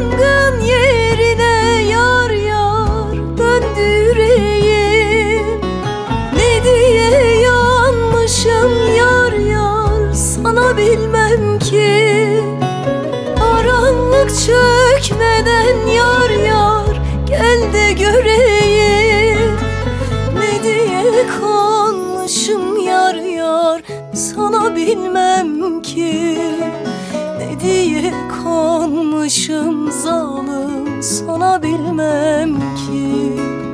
Yangın yerine yar yar döndü yüreğim. Ne diye yanmışım yar yar sana bilmem ki. Karanlık çökmeden yar yar gel de göreyim. Ne diye kanmışım yar yar sana bilmem ki. Ne diye kanmışım zalim sana bilmem ki.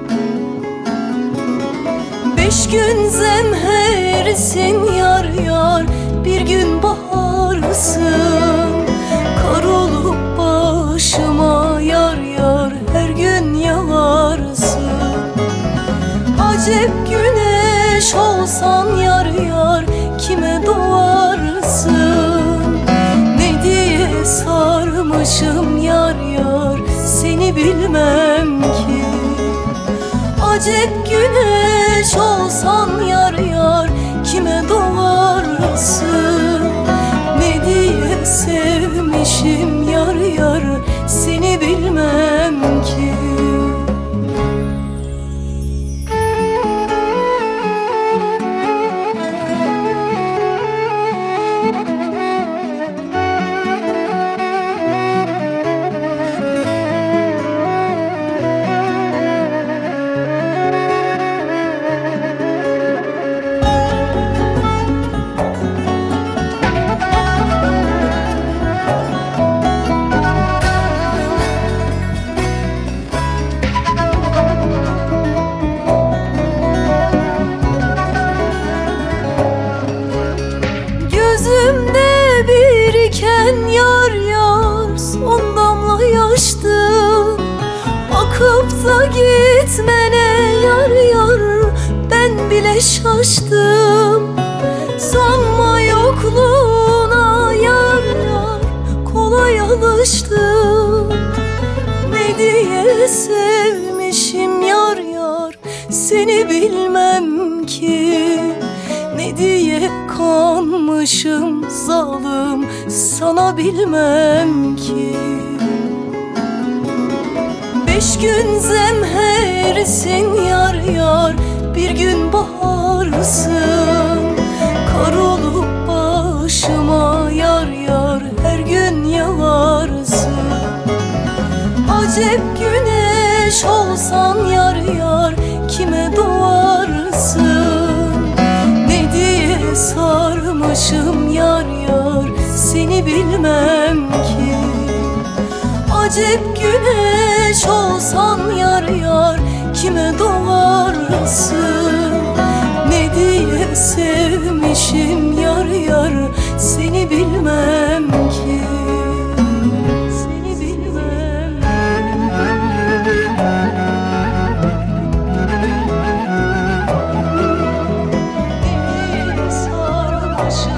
5 gün zemhersin yar yar, bir gün baharsın. Kar olup başıma yar yar her gün yağarsın. Acep güneş olsan yar yar kime doğarsın. Ne diye sarmışım yar yar seni bilmem ki. Acep güneş olsan yar yar kime doğarsın. Ne diye sevmişim yar yar seni bilmem ki. Gözümde biriken yar yar son damla yaştı. Akıp da gitmene yar yar ben bile şaştım. Sanma yokluğuna yar yar kolay alıştım. Ne diye sevmişim yar yar seni bilmem ki. Ne diye kanmışım zalim sana bilmem ki. 5 gün zemhersin yar yar, bir gün baharsın. Kar olup başıma yar yar her gün yağarsın. Acep güneş olsan yar yar kime doğarsın. Ne diye sarmışım yar yar seni bilmem ki. Acep güneş olsan yar yar kime doğarsın. Ne diye sevmişim yar yar seni bilmem ki. Seni bilmem. Ne diye sarmışım